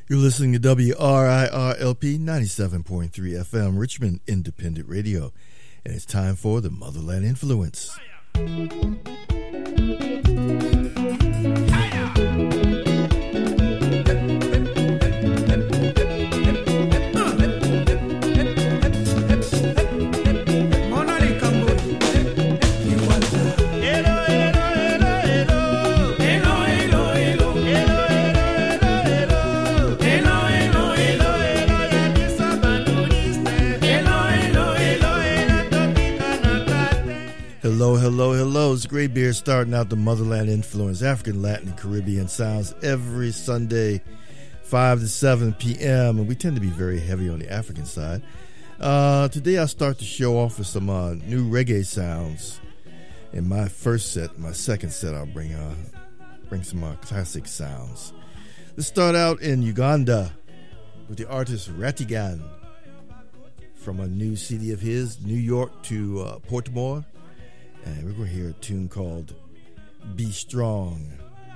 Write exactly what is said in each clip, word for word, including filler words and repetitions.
You're listening to W R I R L P ninety-seven point three F M, Richmond Independent Radio. And it's time for the Motherland Influence. Hello, hello, hello. It's Grey Beard starting out the Motherland Influence, African, Latin, and Caribbean sounds every Sunday, five to seven p.m. And we tend to be very heavy on the African side. Uh, today I'll start the show off with some uh, new reggae sounds. In my first set, my second set, I'll bring uh, bring some uh, classic sounds. Let's start out in Uganda with the artist Ratigan from a new C D of his, New York to uh, Portmore. And we're going to hear a tune called Be Strong.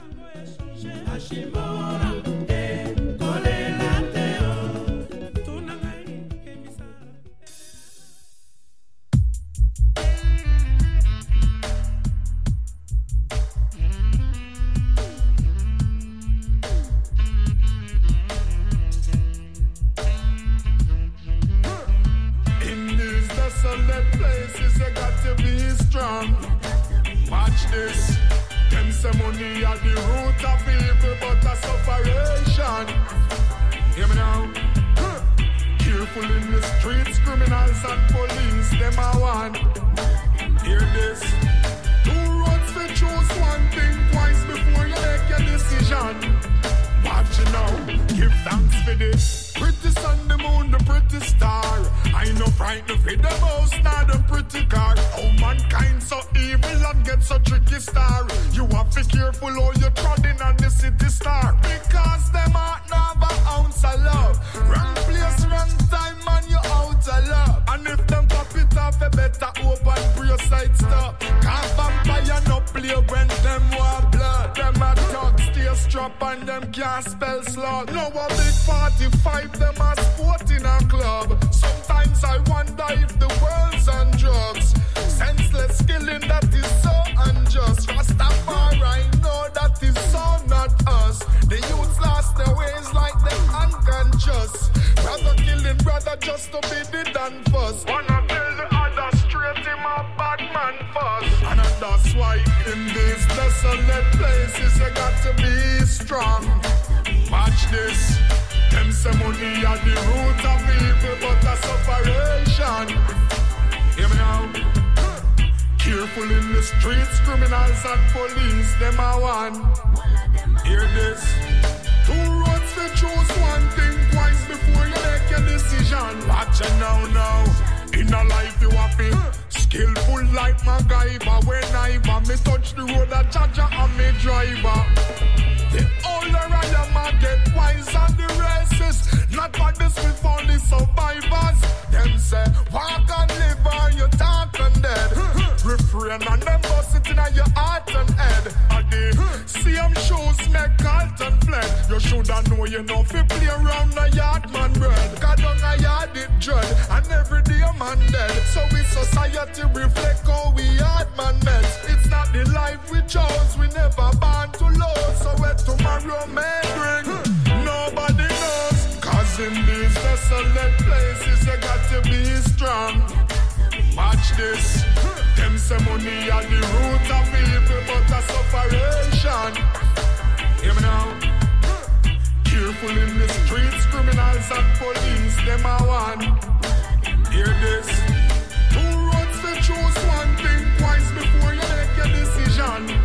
In these desolate places, you got to be strong. Watch this. Them say money at the root of evil, but a separation. Hear me now. Huh. Careful in the streets, criminals and police, them are one. Hear this. Two roads to choose, one thing twice before you make your decision. Watch it now. Give thanks for this. Pretty sun, the moon, the pretty star. I know frightened for the most, not the pretty car. Oh, mankind so evil and get so tricky star. You have to be careful how you treading on the city star. Because them heart never ounce of love. Wrong place, wrong time, man, you out of love. And if them pop it off, you better open for your side stop. Cause vampire no play when them want blood. Them a talk, stay strap and them can't spell slug. No a big forty-five, them a sport in a club. Sometimes I wonder if the world's on drugs. Senseless killing, that is so unjust. Rastafari know that is so not us. The youths lost their ways like them unconscious. Brother killing brother just to be the done first. Wanna tell the other straight him a bad man first. And that's why in these desolate places you got to be strong. Watch this. Them say money at the root of evil, but a separation. Hear me now. Careful in the streets, criminals and police, them are one. Hear this. Two roads to choose, one thing twice before you make your decision. Watch it now, now. In a life you have to skillful like MacGyver. When I me touch the road, a Jaja and me driver. The older I am, I get wise on the races. Not for this, we found the survivors. Them say, walk and live or you talk and dead. Refrain and them bust it in your heart and head. And the same shoes make Carlton fled. You shoulda know you know fi play around a yard man bread. Cause down a yard it dread, and every day man dead. So we society reflect how we hard man met. It's not the life we chose, we never born to lose. So where tomorrow may bring, nobody knows. Cause in these desolate places you got to be strong. Watch this. Them say money at the root of evil, but a separation. Hear me now. Careful in the streets, criminals and police, them are one. Hear this. Two roads to choose, one thing twice before you make your decision.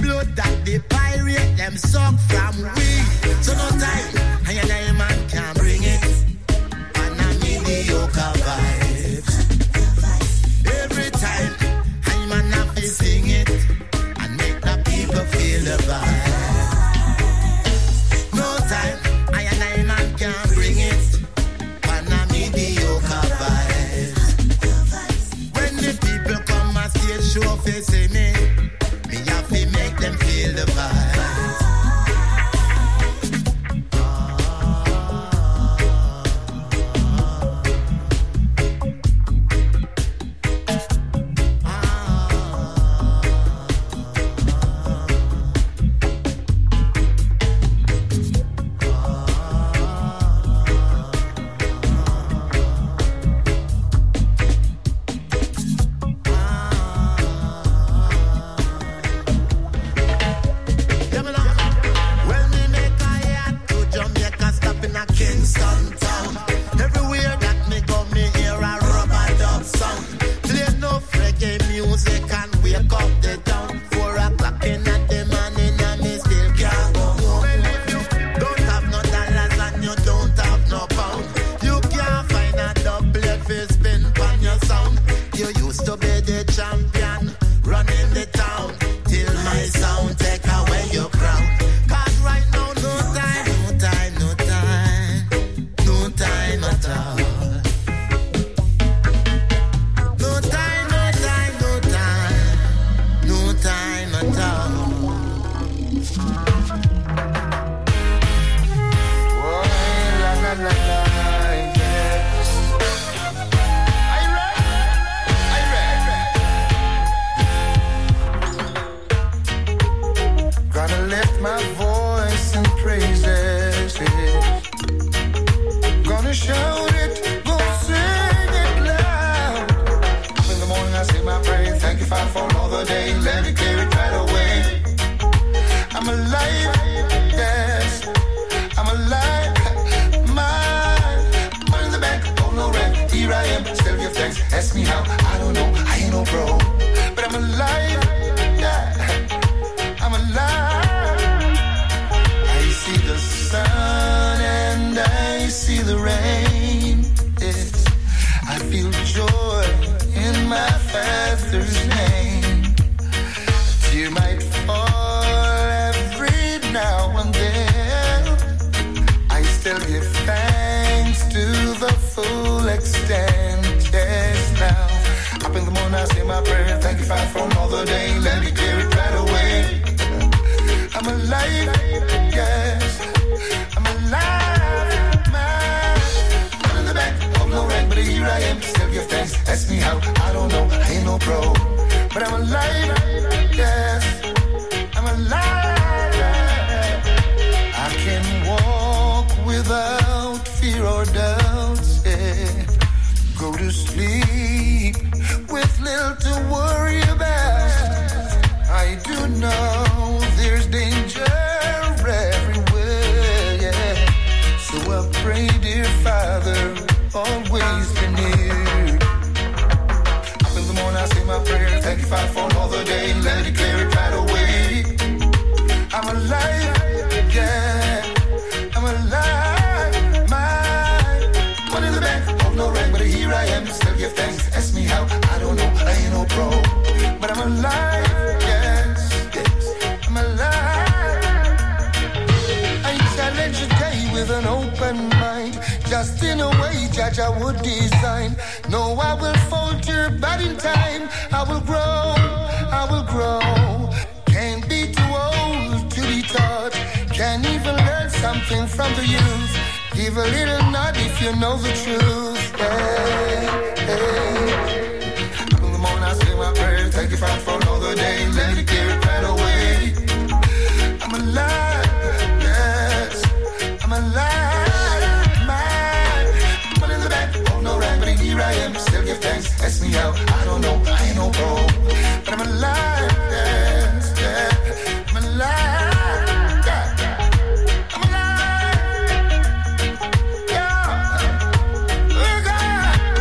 blood that the pirate them suck from we. So no time, and your name man can bring it. And a mediocre vibes. Every time, I'm man have to sing it and make the people feel the vibe. No time, and your name man can bring it. And a mediocre vibes. When the people come and stage show facing me, me have to make them feel the vibe.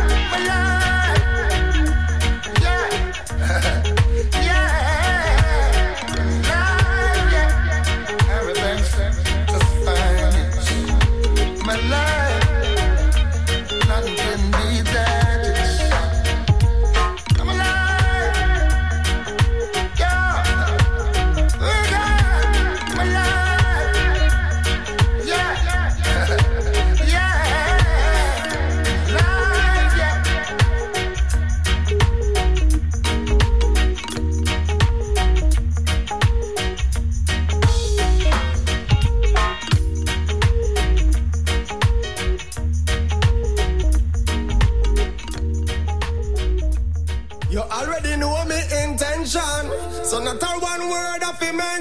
Yeah.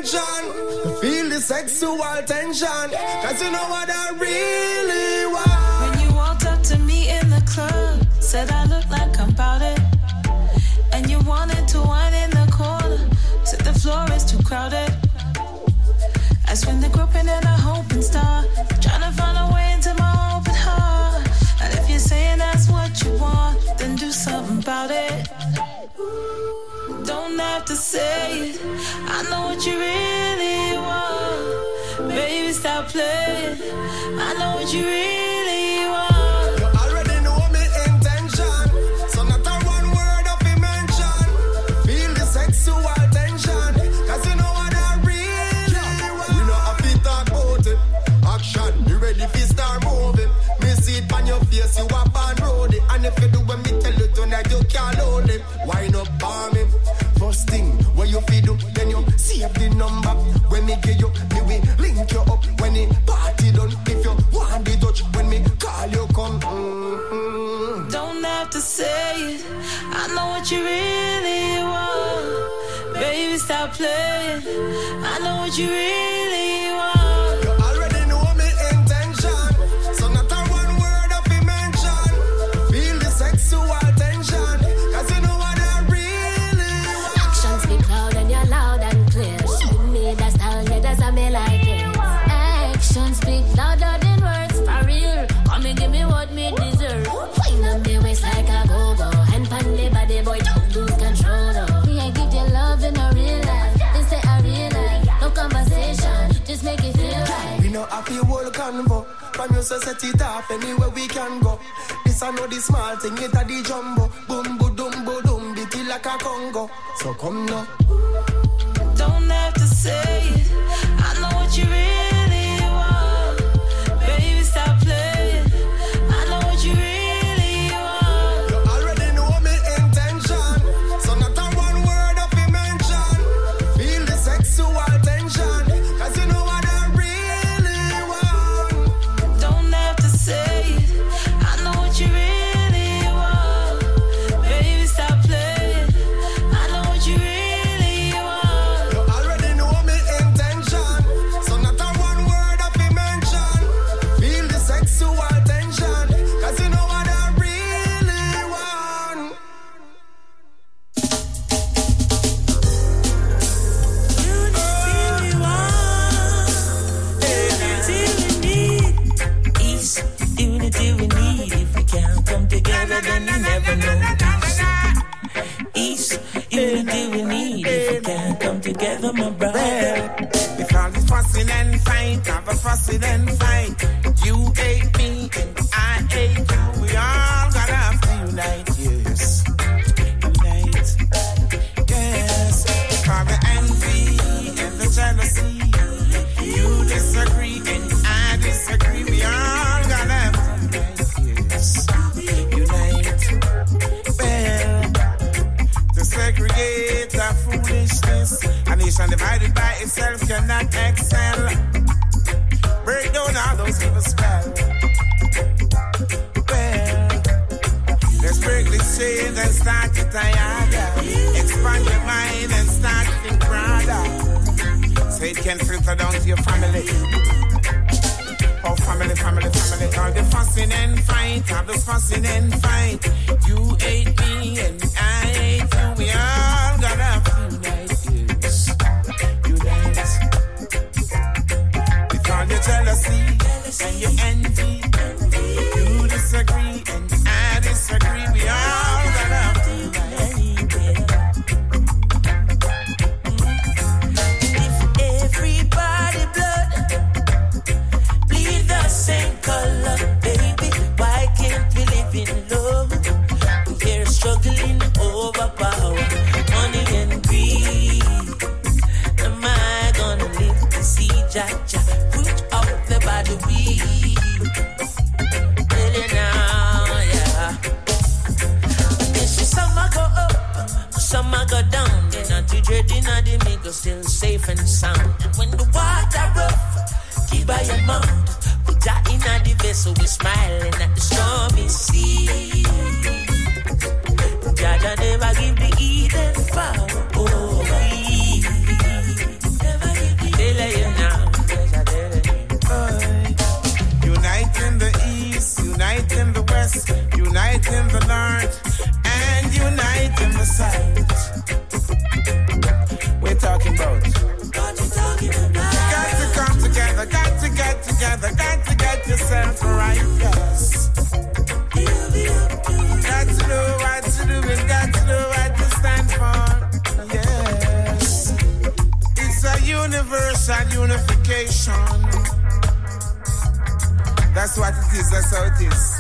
intention. Feel the sexual tension. Cause you know what I really want. When you walked up to me in the club, said I look like I'm bout it. And you wanted to whine in the corner, said the floor is too crowded. I swing the groping and a hoping star, trying to find a way into my open heart. And if you're saying that's what you want, then do something about it. Don't have to say it, I know what you really want. Baby, stop playing, I know what you really want. You already know me intention, so not a one word of mention. Feel the sexual tension, cause you know what I really want. We know have to talk about it, action, you ready to start moving. Me see it on your face, you are born roadie. And if you do what me tell you tonight, you can't hold it. Wind up on me. First thing, what you feel do, then you save the number. When me give you, me will link you up. When the party done, if you want the touch, when me call you come. Mm-hmm. Don't have to say it, I know what you really want. Baby, stop playing, I know what you really want. You already know me intention, so not a one word of mention. Feel the sexual tension, cause you know what I really want. Actions speak loud and you're loud and clear. Show me that style, yeah, that's how me like it. Actions speak louder than words, for real. Come and give me what me deserve. Wind up me waist like a go-go, and pan me body, boy, don't lose control. Though. Me, I give you love in a real life. This ain't a real life, no conversation, just make it feel right. We know I feel whole convo. From you so set it off anywhere we can go. This I know the small thing, it a the jumbo. Boom, boom, boom, boom, boom, beat it like a Congo. So come now. Don't have to say it, I know what you really want. Baby, stop playing, I know what you really want. You already know me intention, so not a one word of mention. Feel the sexual tension, cause you know what I really want. Don't have to say it, I know what you really want. Baby, stop playing, I know what you really want. You already know me intention, so not a one word of mention. Feel the sexual tension, cause you know what I really want. Unity we need. If we can't come together, then you never know peace. East, unity we need. If we can't come together, my brother. If all this fussing and fight, have a fussing and fight. You hate me and I hate you. We all gotta have to unite, yes. Unite, yes. For the envy and the jealousy, you disagree and I disagree. We all gotta have to unite, yes. Unite, well, to segregate our foolishness. A nation divided by itself cannot excel. Break down all those evil spells. Well, let's break this chain and start to tire. Expand your mind and start to think broader. So it can filter down to your family. Oh, family, family, family. All the fussing and fight, all the fussing and fight. You hate me and I hate you. We all gotta have to unite, yes. Unite. With all your jealousy and your envy. You disagree and I disagree. We all gotta have to unite. If everybody blood bleed the same color, baby, why can't we live in love? We're struggling over power, money and greed. Universal unification. That's what it is, that's how it is.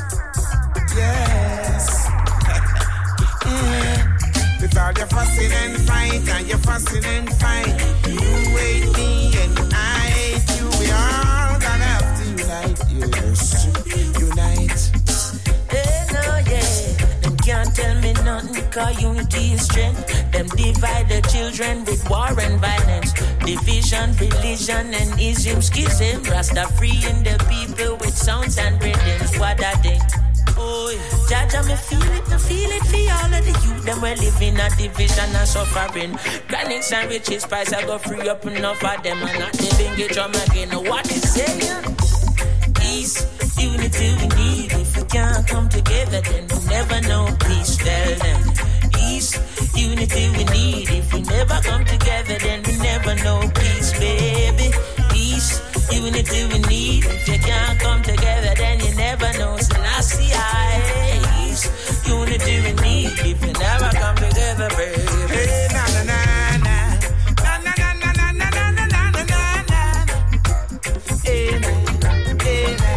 Yes. mm. With all your fussing and fight, and your fussing and fight. You hate me and I hate you. We all gonna have to unite, yes. Unite. Hey, no, yeah. Them can't tell me nothing, cause unity is strength. Them divide the children with war and violence. Division, religion, and ism, schism. Rasta freeing the people with sounds and rhythms. What I think. Oh, Jaja, me feel it, me feel it for all of the youth. Them we living a division and suffering. Granics and riches, price I go free up enough of them. And not living get drum again. What is saying? Peace, unity we need. If we can't come together, then we never know peace. Tell them. Peace, unity we need. If we never come together, then we never know peace, baby. Peace, unity we need. If you can't come together, then you never know. Selassie, peace, unity we need. If you never come together, baby. Hey, na na na na. Na na na na na na na na na na na. Hey, na, hey, na.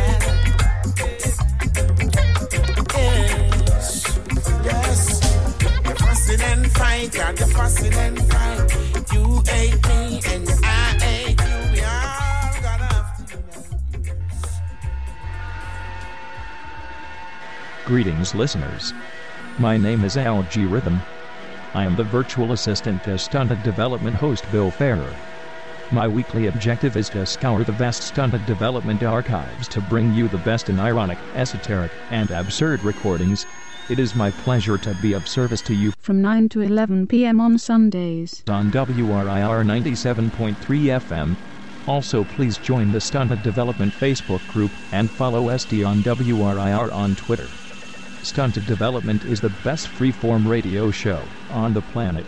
Yes, yes. You're fussing and fight, you're fussing and fight. You hate me and I hate you. We all gotta have to unite. Greetings, listeners. My name is Al G. Rhythm. I am the virtual assistant to Stunted Development host Bill Ferrer. My weekly objective is to scour the vast Stunted Development archives to bring you the best in ironic, esoteric, and absurd recordings. It is my pleasure to be of service to you from nine to eleven p.m. on Sundays on W R I R ninety-seven point three F M. Also, please join the Stunted Development Facebook group and follow S D on W R I R on Twitter. Stunted Development is the best freeform radio show on the planet.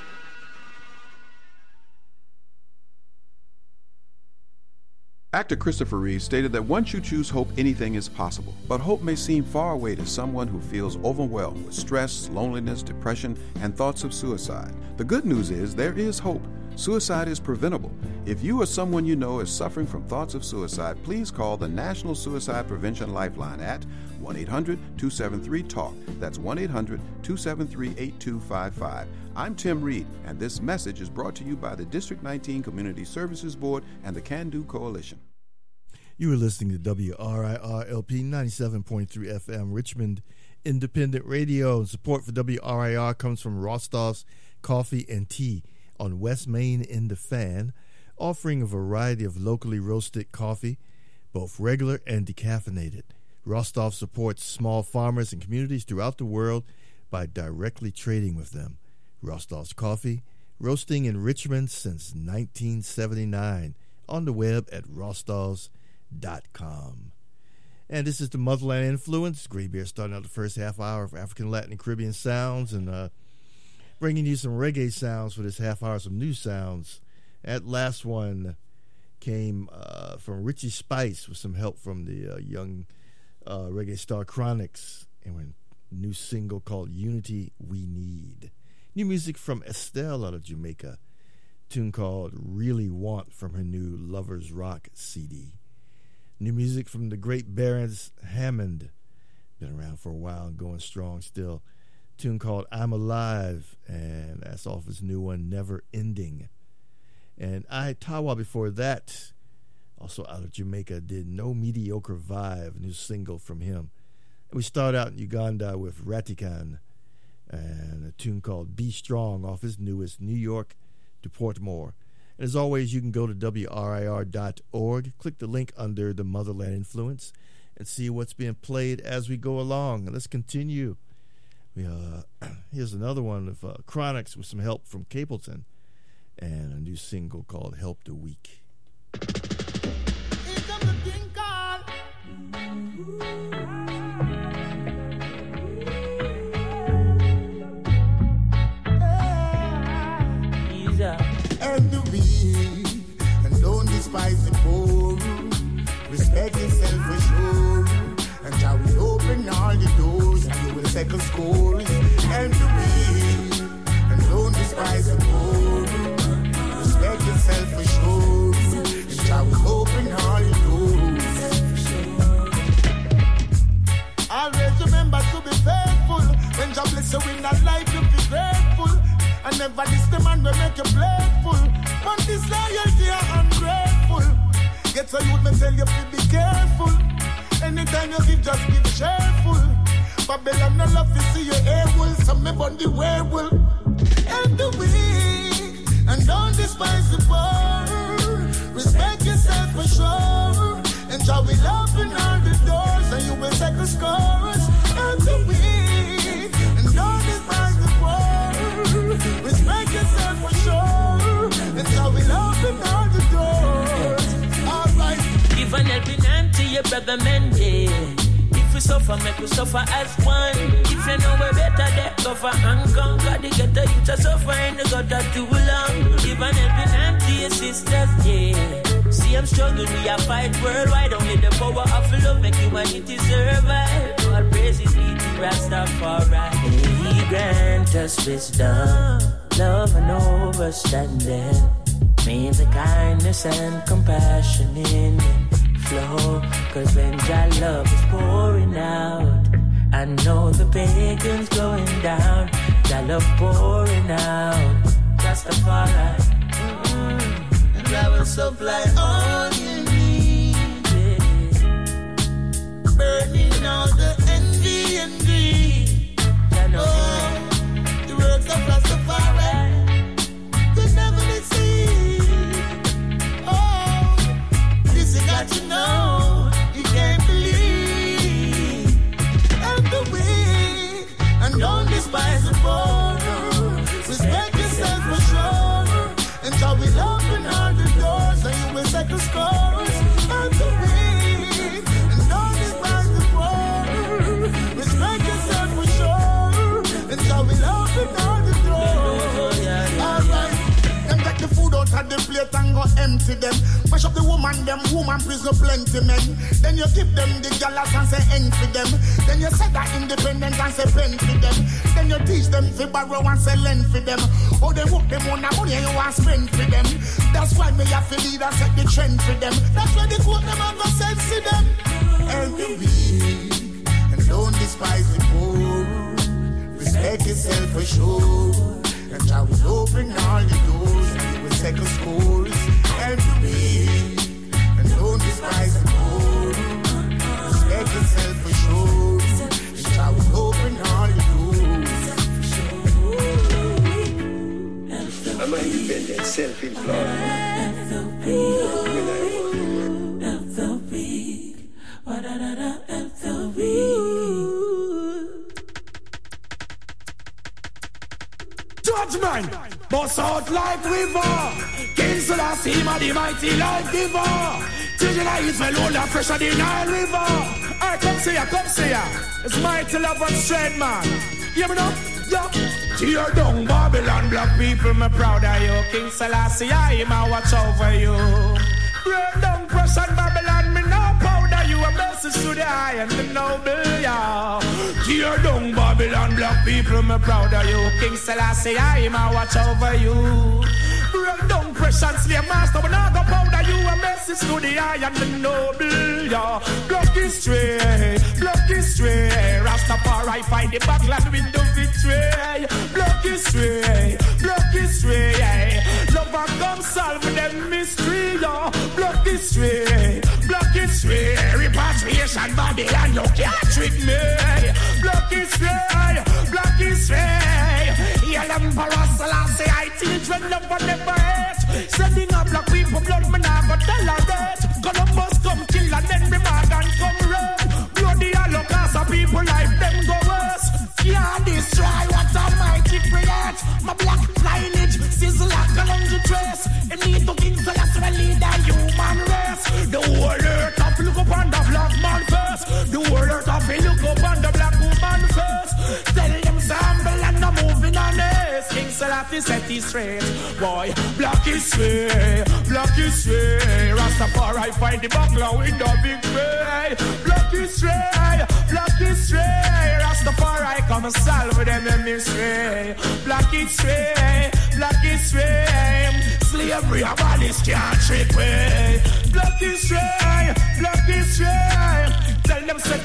Actor Christopher Reeve stated that once you choose hope, anything is possible. But hope may seem far away to someone who feels overwhelmed with stress, loneliness, depression, and thoughts of suicide. The good news is there is hope. Suicide is preventable. If you or someone you know is suffering from thoughts of suicide, please call the National Suicide Prevention Lifeline at one eight hundred two seven three talk. That's one eight hundred two seven three eight two five five. I'm Tim Reed, and this message is brought to you by the District nineteen Community Services Board and the Can Do Coalition. You are listening to W R I R L P ninety-seven point three F M, Richmond Independent Radio. And support for W R I R comes from Rostov's Coffee and Tea on West Main in the Fan, offering a variety of locally roasted coffee, both regular and decaffeinated. Rostov supports small farmers and communities throughout the world by directly trading with them. Rostov's Coffee, roasting in Richmond since nineteen seventy-nine, on the web at rostovs dot com. And this is the Motherland Influence. Grey Bear starting out the first half hour of African, Latin, and Caribbean sounds, and uh, bringing you some reggae sounds for this half hour, some new sounds. That last one came uh, from Richie Spice with some help from the uh, young uh, reggae star Chronics, and a new single called Unity We Need. New music from Estelle out of Jamaica, a tune called Really Want from her new Lovers Rock C D. New music from the great Barons Hammond, been around for a while and going strong still. A tune called I'm Alive, and that's off his new one, Never Ending. And I Tawa before that, also out of Jamaica, did No Mediocre Vibe, a new single from him. And we start out in Uganda with Ratikan, and a tune called Be Strong off his newest New York to Portmore. And as always, you can go to W R I R dot org, click the link under the Motherland Influence, and see what's being played as we go along. And let's continue. We, uh, here's another one of uh, Chronics with some help from Capleton, and a new single called Help the Weak. Help the weak, and don't despise the poor. Respect yourself for sure, and shall we open all the doors, and you will second score. Help the weak, and don't despise the poor. Respect yourself for sure, tell you to be careful. Anytime you give, just give cheerful. Babylon no love to see your air wool, so me burn the werewolf. Help the weak, and don't despise the poor. Respect yourself for sure. Enjoy with love in all the doors, and you will take the scores. Help the weak, and don't despise the poor. Respect yourself for sure. Enjoy with love in all the doors. Alright. Give an helping hand to your brother man, yeah. If we suffer, make we suffer as one. If you know we're better, that suffer and conquer. The ghetto you just suffer in the gutter too long. Give an helping hand to your sisters, yeah. See I'm struggling, we are fight worldwide. Only the power of love make humanity survive. All praises be to Rastafari. He grant us wisdom, love and understanding. May the kindness and compassion in it flow. Cause when Jah love is pouring out, I know the pagans going down. Jah love pouring out, Rastafari. Mm-hmm. And I will supply all you need, yeah. Burning all the envy and greed. Oh, the words of Rastafari could never be seen. Got to know, you can't believe. Help the weak, and don't despise the poor. Respect yourself for sure. Enjoy with love in all the doors, and you will set the scores. Help the weak, and don't despise the poor. Respect yourself for sure. Enjoy with love in all the doors. Alright. Them take the food out of the plate and go empty them. Mash up the woman, them woman prison plenty men. Then you give them the galas and say end for them. Then you set that independent and say pen for them. Then you teach them to borrow and say lend for them. Oh, they work them on the money and you want spend for them. That's why me have to lead and set the trend for them. That's why they quote them and go sense to them. Help the weak, and don't despise the poor. Respect yourself for sure. And I will open all the doors, and you will take a scores. Help the weak, and don't despise the poor. Respect yourself for sure. And I will open all the doors. I'm an independent, self-employed. Help the weak, help the weak, help the weak. Judgment, bust out like river. King Selassie, the mighty life giver. Children of Israel, all the fresh of the Nile River. Alright, come see ya, come see ya. It's mighty love and strength, man. Hear me now? Yeah. Tear down Babylon, black people, me proud of you. King Selassie, I ma watch over you. Break down Prussian Babylon, me no proud of you. A message to the high and the noble, yeah. Tear down Babylon, black people, me proud of you. King Selassie, I ma watch over you. Break down Prussian slave master, but not go proud of you. A message to the high and the noble, yeah. Block history, block history. Rastafari fight the battle and win the victory. Block history, block history, yeah. Love and come solve them mystery, yeah. Block history, block history. Repatriation Babylon, you can't trick me. Block history, block history. Yell Emperor Selassie, I teach when love and never hate. Sending a black people blood, me nah go tolerate. Columbus come kill and then me Morgan come run. Bloody Holocaust of people life them go worse. Can't destroy what Almighty create. My black lineage sizzle like a hundred trace. It need to King Selassie to lead the human race. The whole earth of look upon the black man first. The whole earth of look upon the black woman first. Tell them sample and no moving on this. King Selassie set it straight. Boy, black history, black history. Rastafari fight the battle in the victory. Black history, black history. Rastafari come and solve them a mystery. Black history, black history. Slavery abolish can't trick way. Black history, black history. Tell them set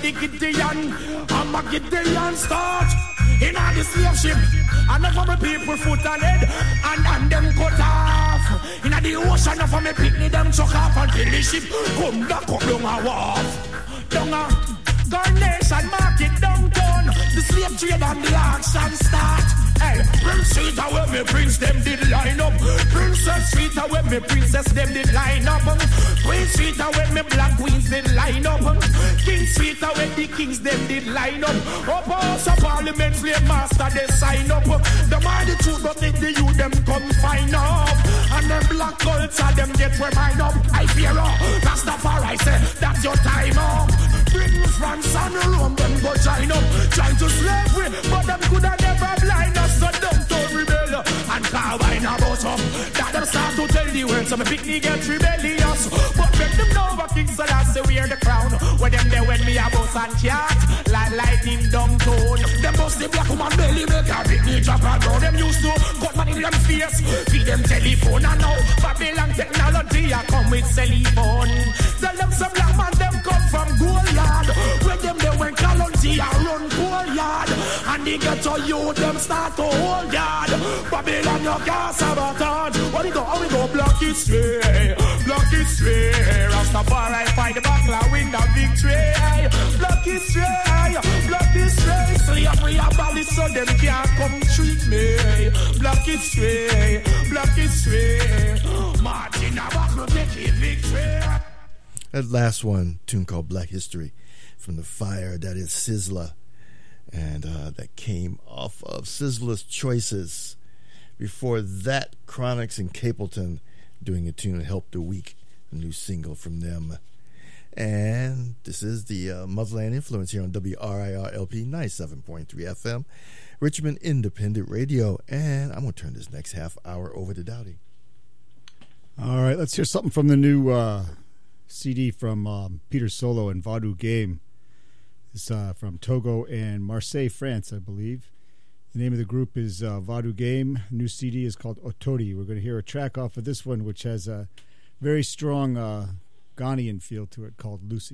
the Gideon. I'm a Gideon start in all the slave ship. And enough of my people foot and head and, and them cut off. In the ocean enough of my picnic them chuck off until the ship come back up down a wharf. Down a Carnation Market downtown. The slave trade and the auction start. Hey, Prince Street where me prince them did line up. Princess Street where me princess them did line up. Queen Street where me black queens did line up. King Street where the kings them did line up. Up House of Parliament slave master they sign up. The man the truth but make the youth them come find up. And them black culture them get where mine up. I fear up. That's the far I say that's your time up. Britain, France and Rome them go join up. Trying to slavery but them could have never blind us. So them don't rebel and carvine about up. That them start to tell the world. So my picnic get rebellious. But make them know what King Selassie wear the crown. When them there when me a boss and cat like lightning downtown. Them bust the black woman belly make a picnic drop and round. Them used to cut money in them face. Feed them telephone and now Babylon technology a come with cell phone. Tell them some black man them come from Goliath. When them there when Kalonji a run Goliath. And they get to you them start to hold yard. Babylon your can't sabotage. What we go, how we go block it straight. Block it straight. Rastafari fight the battle win the victory. Block it straight. Block it straight. Slavery abolish so them can't come treat me. Block it straight. Block it straight. Martin Abakro take it victory. That last one, tune called Black History, from the fire that is Sizzla, and uh, that came off of Sizzla's Choices. Before that, Chronics and Capleton doing a tune Help the Weak, a new single from them. And this is the uh, Motherland Influence here on W R I R L P ninety-seven point three F M, Richmond Independent Radio. And I'm going to turn this next half hour over to Dowdy. All right, let's hear something from the new uh, C D from um, Peter Solo and Vadu Game. It's uh, from Togo and Marseille, France, I believe. The name of the group is uh, Vadu Game. New C D is called Otori. We're going to hear a track off of this one, which has a very strong uh, Ghanaian feel to it, called Lucy.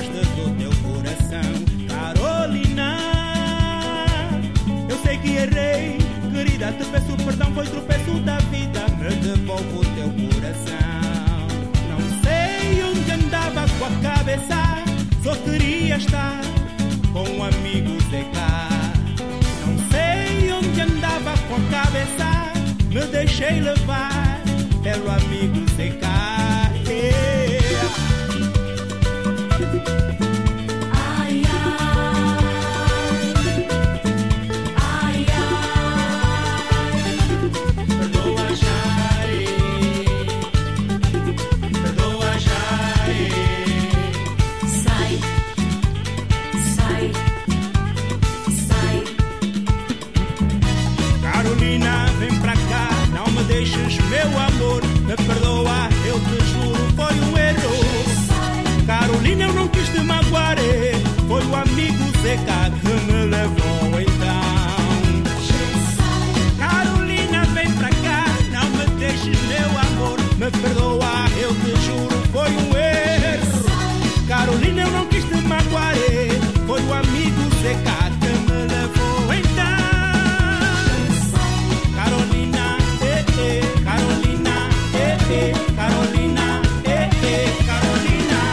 gosta do teu coração, Carolina. Eu sei que errei, querida, te peço perdão, foi tropeço da vida, me devolvo o teu coração. Não sei onde andava com a cabeça, só queria estar com um amigo Zeca. Não sei onde andava com a cabeça, me deixei levar pelo amigo Zeca. Yeah. Ai, ai, ai, ai, perdoa Jari, perdoa Jari. Sai, sai, sai. Carolina, vem pra cá, não me deixes, meu amor, me perdoa, eu te juro, foi um erro. Carolina, eu não quis te magoar, foi o amigo Zeca que me levou então. Carolina, vem pra cá, não me deixes, meu amor, me perdoa, eu te juro, foi um erro. Carolina, eu não quis te magoar, foi o amigo Zeca que me levou então. Carolina, eh, eh, Carolina, eh, eh, Carolina, eh, eh, Carolina.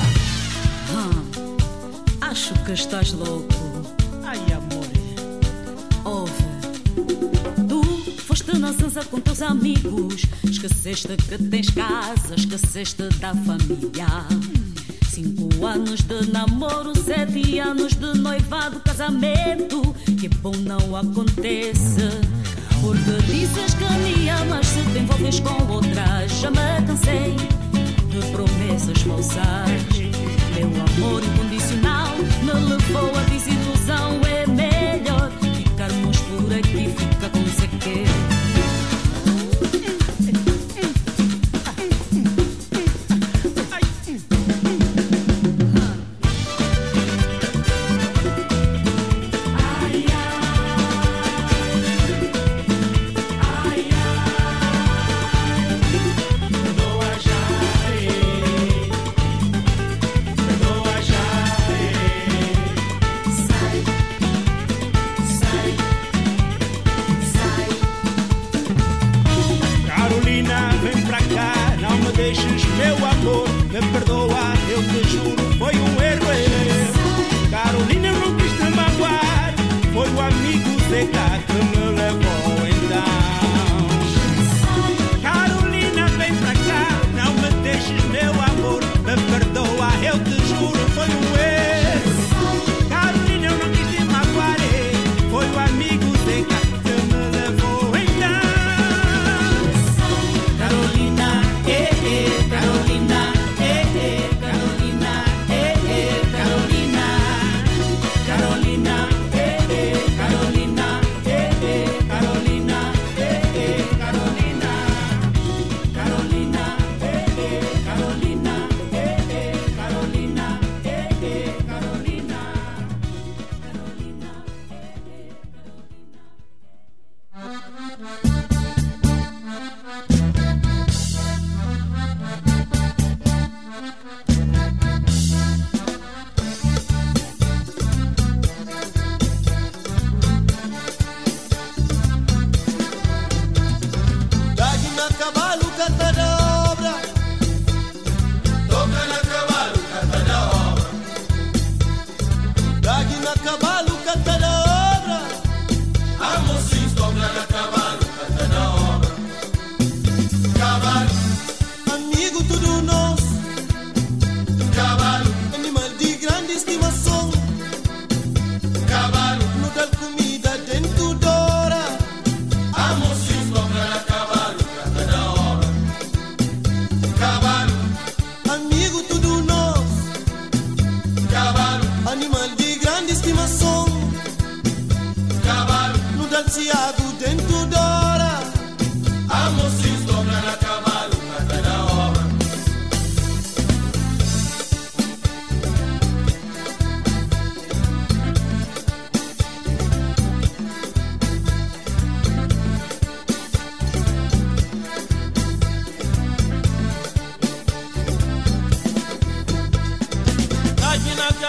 Ah, acho que estás louco. Ai, amor. Ouve, tu foste na zanza com teus amigos, esqueceste que tens casa, esqueceste da família. Cinco anos de namoro, sete anos de noivado, casamento, que bom não acontece. Porque dizes que me amas, se te envolves com outra, já me cansei de promessas falsas. Meu amor incondicional me levou a desilusão. É melhor ficarmos por aqui, fica com isso aqui.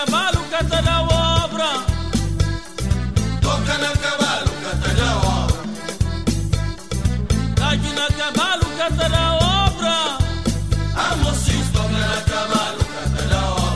cavalo, cata da obra. Toca na cavalo, cata da obra. Daqui na cavalo, cata da obra. A mocis toca na cavalo, cata da obra.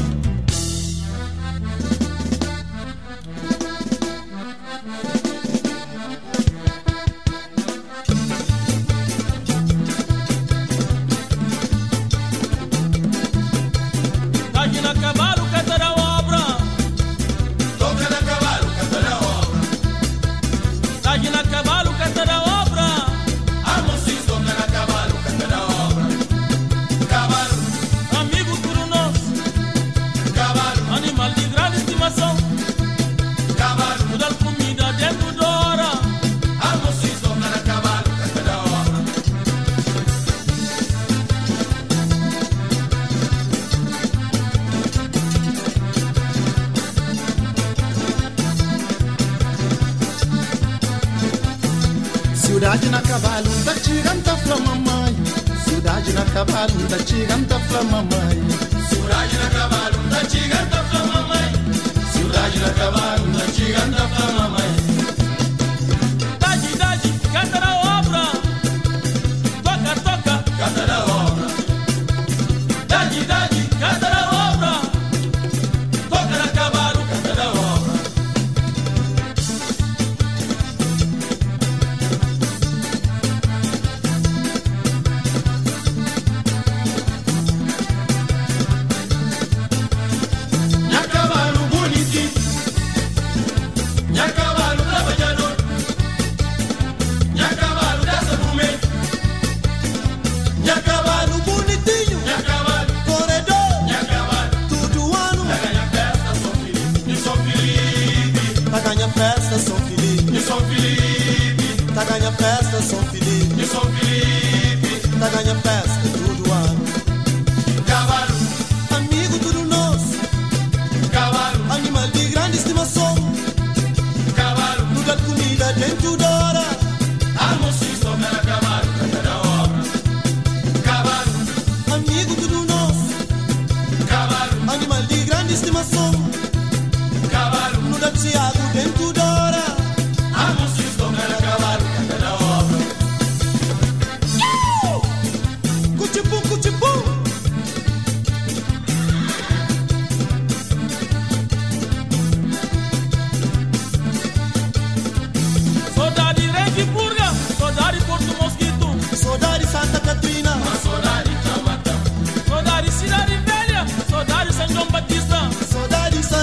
Daqui na cavalo, cata da obra. Toca na cavalo, cata da obra. Daqui na cavalo, cata da obra. A mocis toca na cavalo, cata da obra. Cavalo, Amigo tudo nosso, cavalo, animal de grande estimação. cavalo. Mudar comida dentro da hora. A mocis toca na cavalo, cata da obra. Cidade na cavalo, da tiganta flama mãe. Cidade na cavalo, da tiganta flama mãe. Cidade na cavalo, da giganta flama mãe. Cidade na cavalo, da giganta flama mãe. Dade, dade, cata da obra. Toca, toca, Cata da obra. dade, dade, cata da obra. Toca na cavalo, cata da obra. Nha cavalo bonitinho. Nha cavalo trabalhador. Nha cavalo dessa momento. Nha cavalo bonitinho, Nha cavalo, corredor, nha cavalo. todo ano. Tá ganha festa, São Felipe. E São Felipe. Tá ganha festa, São Felipe. E São Felipe. Tá ganha festa, São Felipe. E São Felipe. Tá ganha festa, todo ano. Cavalo, Amigo tudo nosso, cavalo, animal de grande estimação. cavalo. Lugar de comida dentro da hora. A mocis toca na cavalo, cata da obra. Cavalo, Amigo tudo nosso, cavalo, animal de grande estimação. cavalo. Lugar de Thiago dentro da hora. A mocis toca na cavalo, cata da obra. Cutipum, cutipum. Saudade Rede Purga, saudade Porto Mosquito, Saudade Santa Catarina, A saudade Tamatã. saudade Cidade Velha, saudade São João Batista, saudade São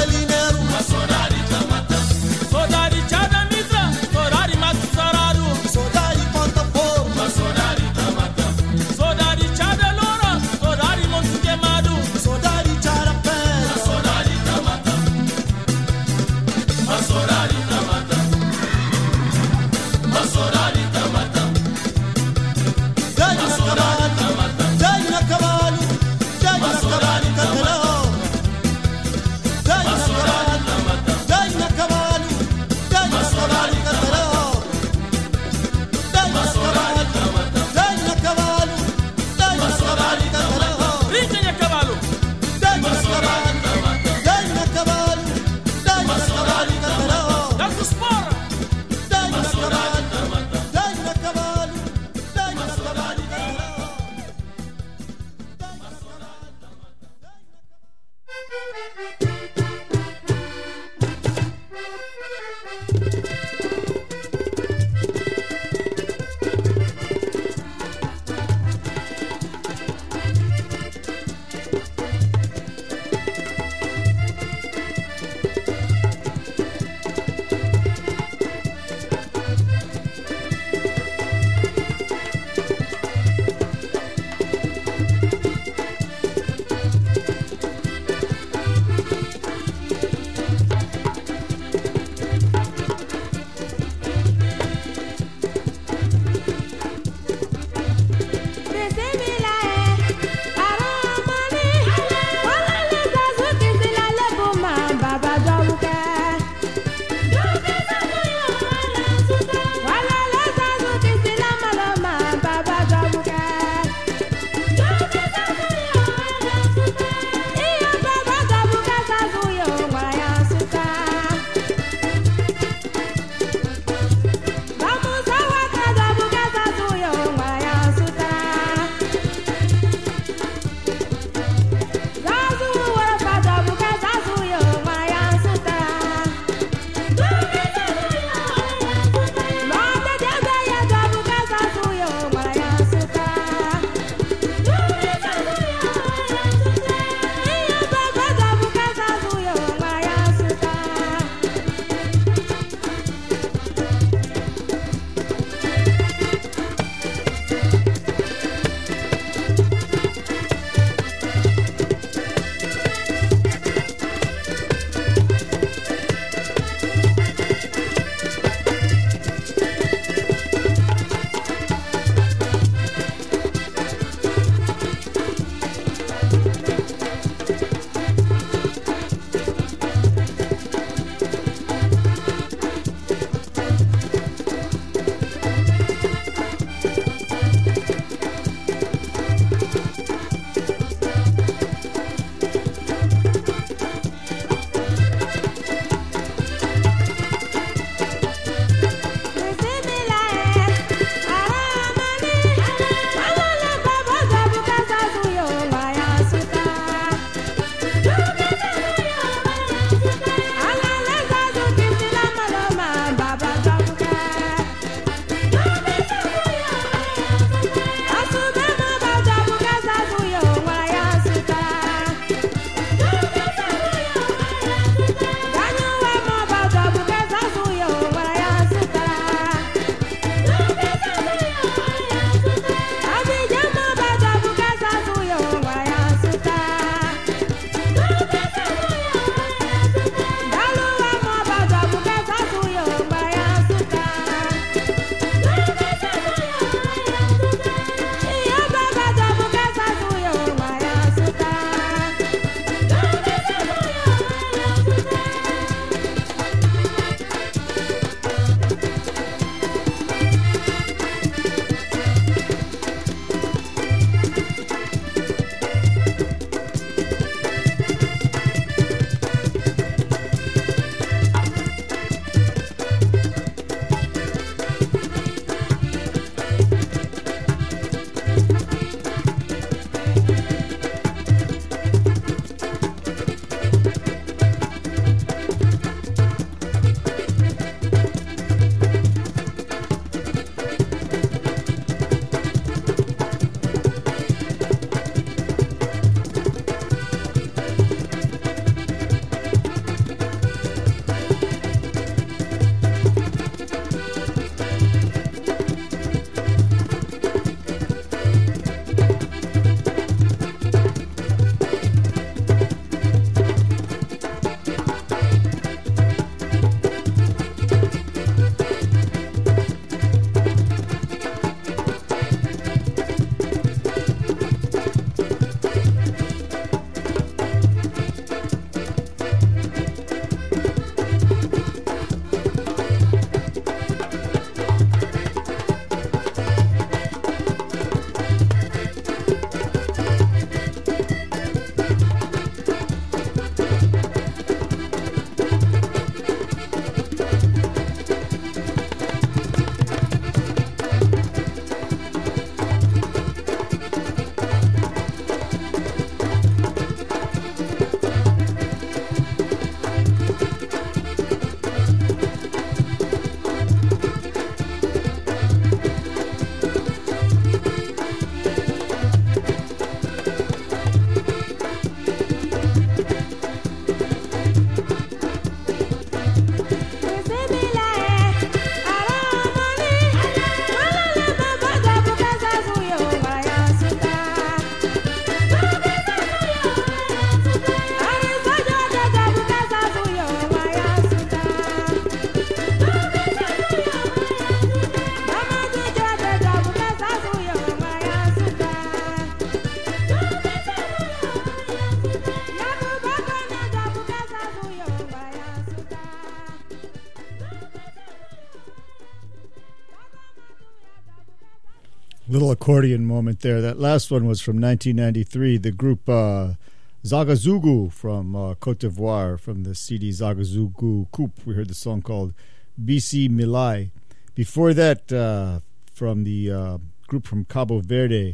Little accordion moment there. That last one was from nineteen ninety-three. The group uh, Zagazugu from uh, Cote d'Ivoire, from the C D Zagazugu Coupe. We heard the song called B C Milai. Before that, uh, from the uh, group from Cabo Verde,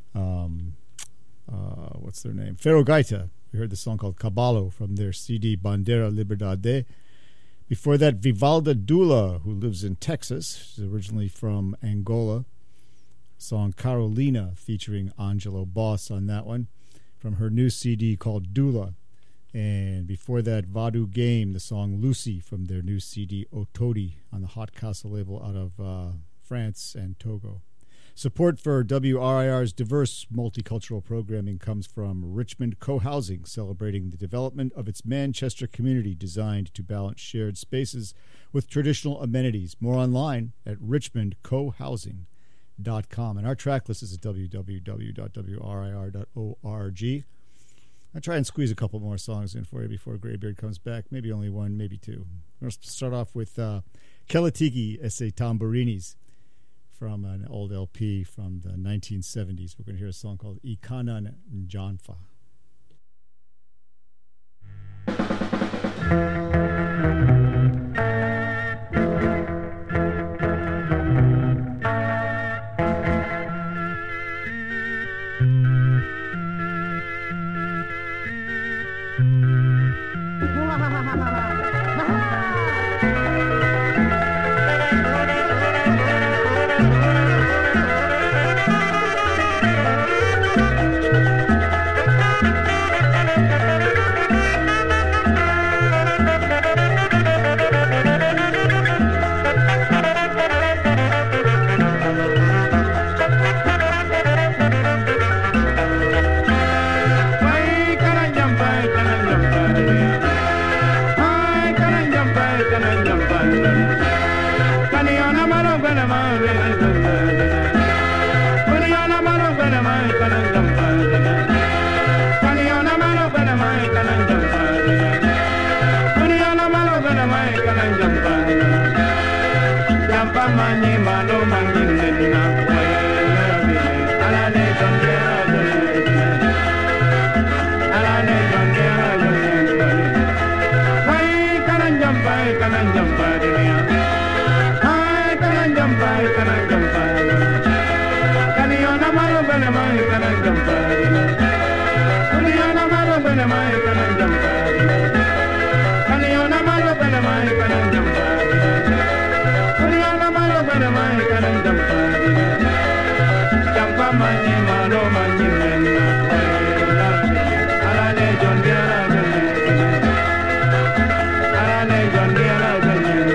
um, uh, what's their name? Ferro Gaita. We heard the song called Caballo from their C D Bandera Liberdade. Before that, Vivalda Dula, who lives in Texas. She's originally from Angola. Song Carolina, featuring Angelo Boss on that one, from her new C D called Dula. And before that, Vadu Game, the song Lucy, from their new C D Otodi on the Hot Castle label out of uh, France and Togo. Support for W R I R's diverse multicultural programming comes from Richmond Co-Housing, celebrating the development of its Manchester community designed to balance shared spaces with traditional amenities. More online at richmond co housing dot com. And our track list is at w w w dot w r i r dot org. I'll try and squeeze a couple more songs in for you before Greybeard comes back. Maybe only one, maybe two. We're going to start off with uh, Kelatigi Esse Tamburinis from an old L P from the nineteen seventies. We're going to hear a song called Ikanan Njanfa. John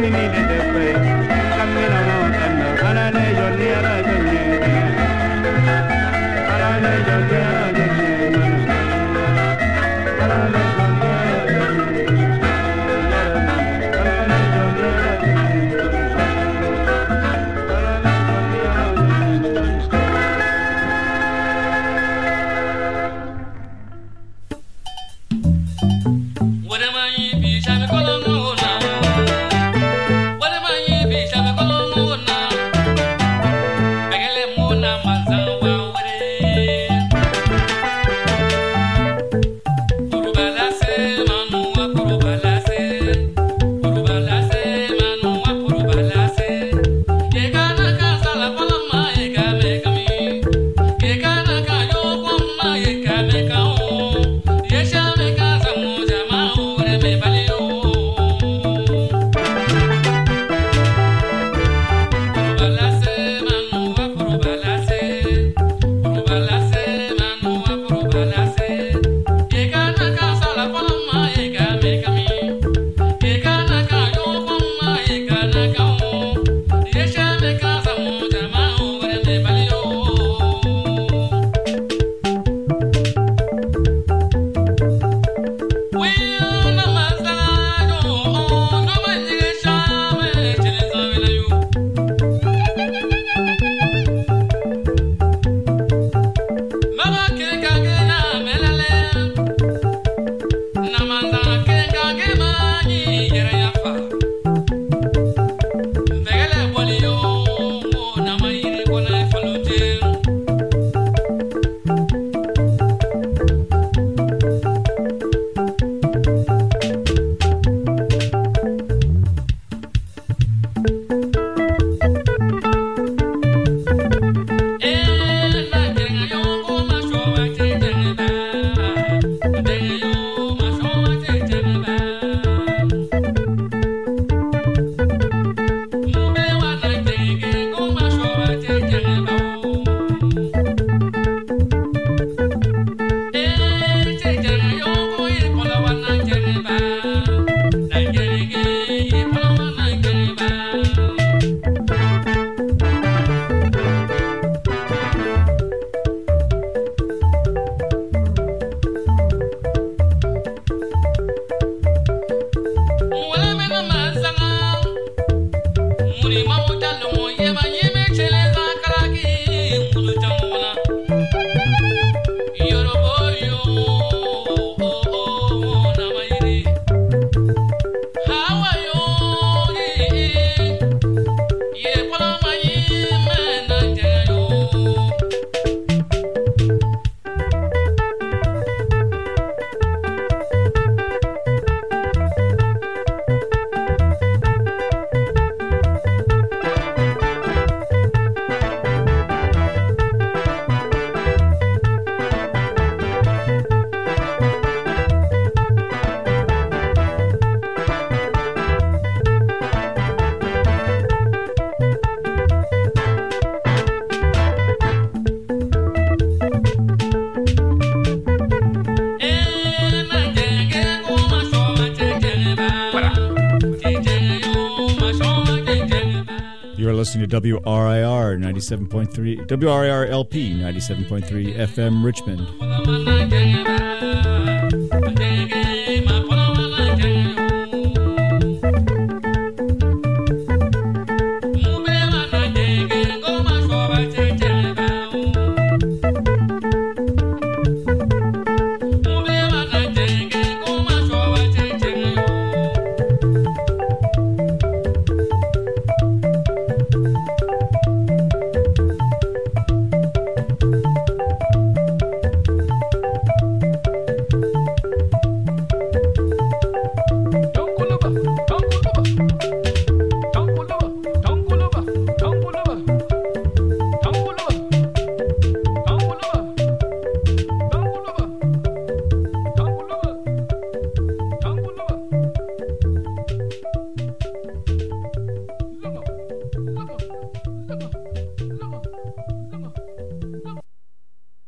Listening to W R I R ninety-seven point three, W R I R L P ninety-seven point three F M Richmond.